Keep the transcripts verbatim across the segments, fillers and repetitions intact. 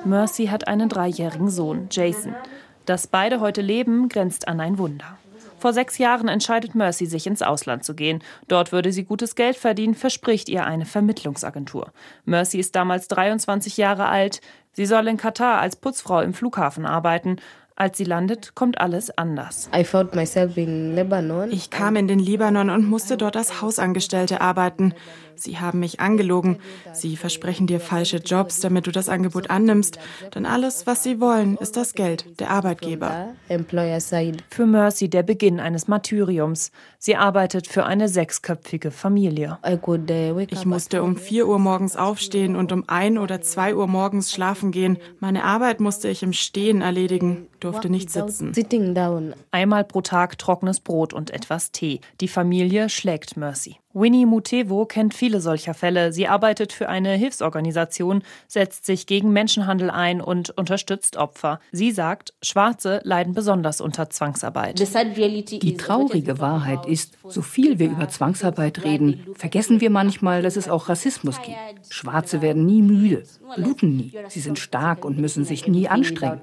Mercy hat einen dreijährigen Sohn, Jason. Dass beide heute leben, grenzt an ein Wunder. Vor sechs Jahren entscheidet Mercy, sich ins Ausland zu gehen. Dort würde sie gutes Geld verdienen, verspricht ihr eine Vermittlungsagentur. Mercy ist damals dreiundzwanzig Jahre alt. Sie soll in Katar als Putzfrau im Flughafen arbeiten. Als sie landet, kommt alles anders. Ich kam in den Libanon und musste dort als Hausangestellte arbeiten. Sie haben mich angelogen. Sie versprechen dir falsche Jobs, damit du das Angebot annimmst. Denn alles, was sie wollen, ist das Geld, der Arbeitgeber. Für Mercy der Beginn eines Martyriums. Sie arbeitet für eine sechsköpfige Familie. Ich musste um vier Uhr morgens aufstehen und um ein oder zwei Uhr morgens schlafen gehen. Meine Arbeit musste ich im Stehen erledigen, durfte nicht sitzen. Einmal pro Tag trockenes Brot und etwas Tee. Die Familie schlägt Mercy. Winnie Mutevo kennt viele solcher Fälle. Sie arbeitet für eine Hilfsorganisation, setzt sich gegen Menschenhandel ein und unterstützt Opfer. Sie sagt, Schwarze leiden besonders unter Zwangsarbeit. Die traurige Wahrheit ist, so viel wir über Zwangsarbeit reden, vergessen wir manchmal, dass es auch Rassismus gibt. Schwarze werden nie müde, bluten nie. Sie sind stark und müssen sich nie anstrengen.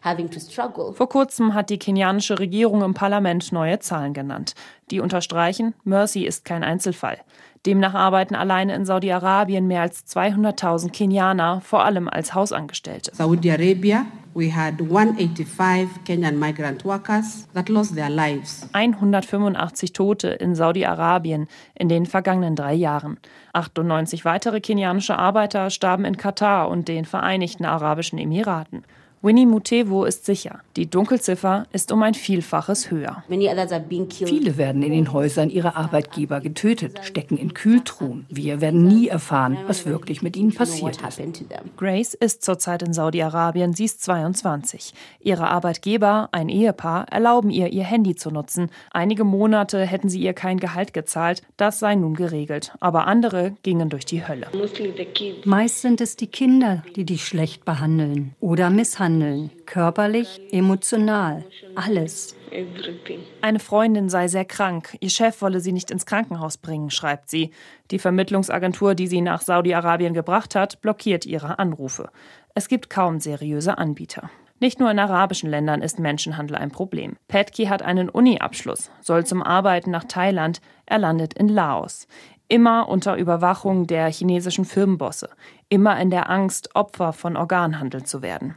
Vor kurzem hat die kenianische Regierung im Parlament neue Zahlen genannt. Die unterstreichen, Mercy ist kein Einzelfall. Demnach arbeiten alleine in Saudi-Arabien mehr als zweihunderttausend Kenianer, vor allem als Hausangestellte. Saudi Arabia, we had hundertfünfundachtzig Kenyan migrant workers that lost their lives. hundertfünfundachtzig Tote in Saudi-Arabien in den vergangenen drei Jahren. achtundneunzig weitere kenianische Arbeiter starben in Katar und den Vereinigten Arabischen Emiraten. Winnie Mutevo ist sicher, die Dunkelziffer ist um ein Vielfaches höher. Viele werden in den Häusern ihrer Arbeitgeber getötet, stecken in Kühltruhen. Wir werden nie erfahren, was wirklich mit ihnen passiert ist. Grace ist zurzeit in Saudi-Arabien, sie ist zweiundzwanzig. Ihre Arbeitgeber, ein Ehepaar, erlauben ihr, ihr Handy zu nutzen. Einige Monate hätten sie ihr kein Gehalt gezahlt, das sei nun geregelt. Aber andere gingen durch die Hölle. Meist sind es die Kinder, die dich schlecht behandeln oder misshandeln. Körperlich, emotional, alles. Eine Freundin sei sehr krank. Ihr Chef wolle sie nicht ins Krankenhaus bringen, schreibt sie. Die Vermittlungsagentur, die sie nach Saudi-Arabien gebracht hat, blockiert ihre Anrufe. Es gibt kaum seriöse Anbieter. Nicht nur in arabischen Ländern ist Menschenhandel ein Problem. Petki hat einen Uni-Abschluss, soll zum Arbeiten nach Thailand. Er landet in Laos. Immer unter Überwachung der chinesischen Firmenbosse. Immer in der Angst, Opfer von Organhandel zu werden.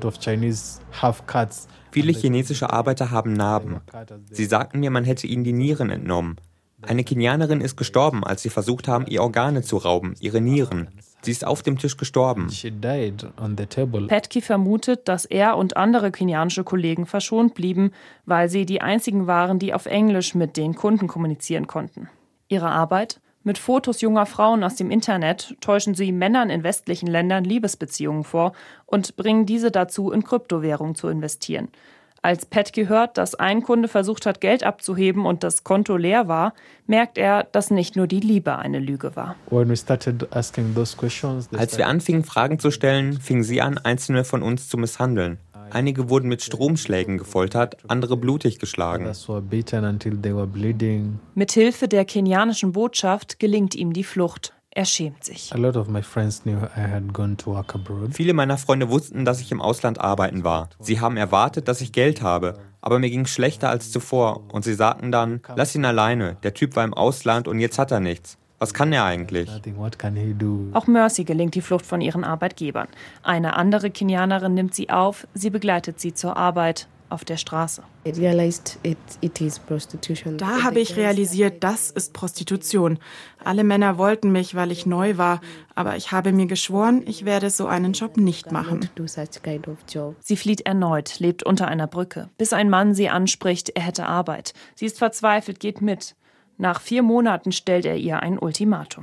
Viele chinesische Arbeiter haben Narben. Sie sagten mir, man hätte ihnen die Nieren entnommen. Eine Kenianerin ist gestorben, als sie versucht haben, ihr Organe zu rauben, ihre Nieren. Sie ist auf dem Tisch gestorben. Petki vermutet, dass er und andere kenianische Kollegen verschont blieben, weil sie die einzigen waren, die auf Englisch mit den Kunden kommunizieren konnten. Ihre Arbeit? Mit Fotos junger Frauen aus dem Internet täuschen sie Männern in westlichen Ländern Liebesbeziehungen vor und bringen diese dazu, in Kryptowährungen zu investieren. Als Petki hört, dass ein Kunde versucht hat, Geld abzuheben und das Konto leer war, merkt er, dass nicht nur die Liebe eine Lüge war. Als wir anfingen, Fragen zu stellen, fingen sie an, Einzelne von uns zu misshandeln. Einige wurden mit Stromschlägen gefoltert, andere blutig geschlagen. Mit Hilfe der kenianischen Botschaft gelingt ihm die Flucht. Er schämt sich. Viele meiner Freunde wussten, dass ich im Ausland arbeiten war. Sie haben erwartet, dass ich Geld habe, aber mir ging es schlechter als zuvor. Und sie sagten dann, lass ihn alleine, der Typ war im Ausland und jetzt hat er nichts. Was kann er eigentlich? Auch Mercy gelingt die Flucht von ihren Arbeitgebern. Eine andere Kenianerin nimmt sie auf, sie begleitet sie zur Arbeit auf der Straße. Da habe ich realisiert, das ist Prostitution. Alle Männer wollten mich, weil ich neu war, aber ich habe mir geschworen, ich werde so einen Job nicht machen. Sie flieht erneut, lebt unter einer Brücke, bis ein Mann sie anspricht, er hätte Arbeit. Sie ist verzweifelt, geht mit. Nach vier Monaten stellt er ihr ein Ultimatum.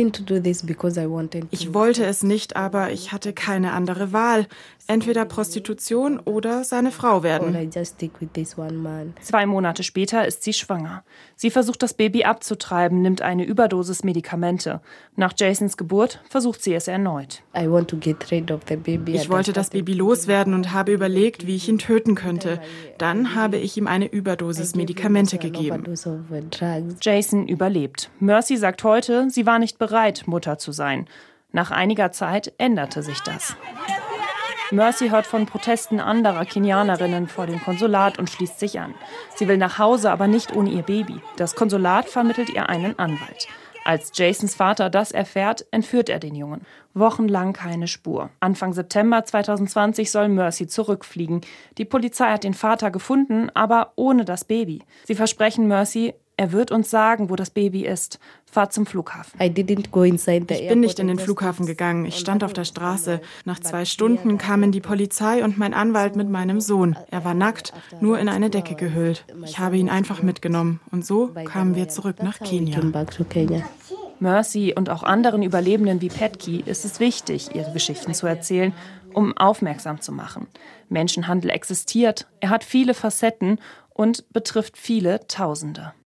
Ich wollte es nicht, aber ich hatte keine andere Wahl. Entweder Prostitution oder seine Frau werden. Zwei Monate später ist sie schwanger. Sie versucht, das Baby abzutreiben, nimmt eine Überdosis Medikamente. Nach Jasons Geburt versucht sie es erneut. Ich wollte das Baby loswerden und habe überlegt, wie ich ihn töten könnte. Dann habe ich ihm eine Überdosis Medikamente gegeben. Jason überlebt. Mercy sagt heute, sie war nicht bereit, Mutter zu sein. Nach einiger Zeit änderte sich das. Mercy hört von Protesten anderer Kenianerinnen vor dem Konsulat und schließt sich an. Sie will nach Hause, aber nicht ohne ihr Baby. Das Konsulat vermittelt ihr einen Anwalt. Als Jasons Vater das erfährt, entführt er den Jungen. Wochenlang keine Spur. Anfang September zweitausendzwanzig soll Mercy zurückfliegen. Die Polizei hat den Vater gefunden, aber ohne das Baby. Sie versprechen Mercy, er wird uns sagen, wo das Baby ist. Fahrt zum Flughafen. Ich bin nicht in den Flughafen gegangen. Ich stand auf der Straße. Nach zwei Stunden kamen die Polizei und mein Anwalt mit meinem Sohn. Er war nackt, nur in eine Decke gehüllt. Ich habe ihn einfach mitgenommen. Und so kamen wir zurück nach Kenia. Mercy und auch anderen Überlebenden wie Petki ist es wichtig, ihre Geschichten zu erzählen, um aufmerksam zu machen. Menschenhandel existiert, er hat viele Facetten und betrifft viele Tausende.